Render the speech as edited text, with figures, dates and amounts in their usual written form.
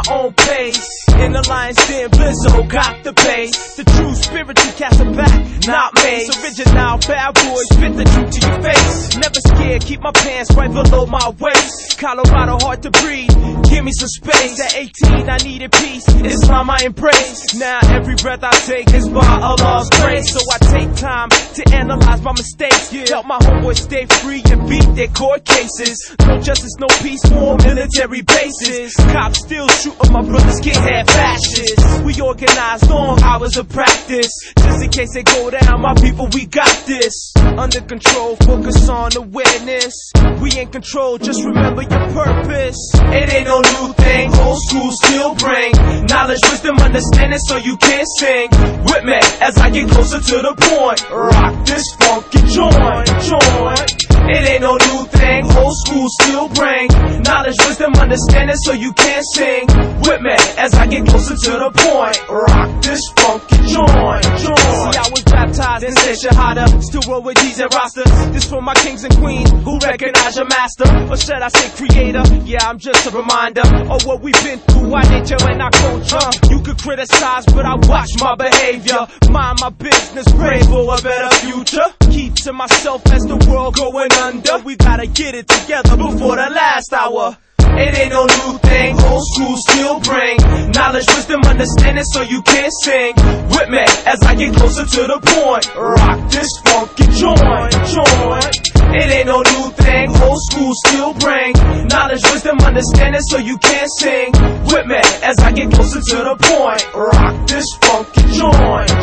own pace. In the lion's den, Blizzo got the bass. The true spiritual cast are back, not maze. Original bad boys, spit the truth to your face. Never scared, keep my pants right below my waist. Colorado hard to breathe, give me some space. At 18 I needed peace, Islam I embrace. Now every breath I take is by Allah's grace. So I take time to analyze my mistakes, help my homeboys stay free and beat their court cases. No justice, no peace, more military bases. Cops still shooting, my brothers get half fascists. We organized long hours of practice, just in case they go down, my people, we got this. Under control, focus on awareness. We in control, just remember your purpose. It ain't no new thing, old school still bring knowledge, wisdom, understanding, so you can't sing with me as I get closer to the point. Rock this funky joint. It ain't no new thing, old school still bring knowledge, wisdom, understanding, so you can't sing with me as I get closer to the point. Rock this funky joint. See, I was baptized and said Shahada, still roll with G's and rosters. This for my kings and queens who recognize your master, or should I say creator? Yeah, I'm just a reminder of what we've been through, our nature and our culture. You could criticize, but I watch my behavior. Mind my business, pray for a better future. Keep to myself as the world going under. We gotta get it together before the last hour. It ain't no new thing, old school still bring knowledge, wisdom, understanding, so you can't sing with me as I get closer to the point. Rock this funky joint. It ain't no new thing, old school still bring knowledge, wisdom, understanding, so you can't sing with me as I get closer to the point. Rock this funky joint.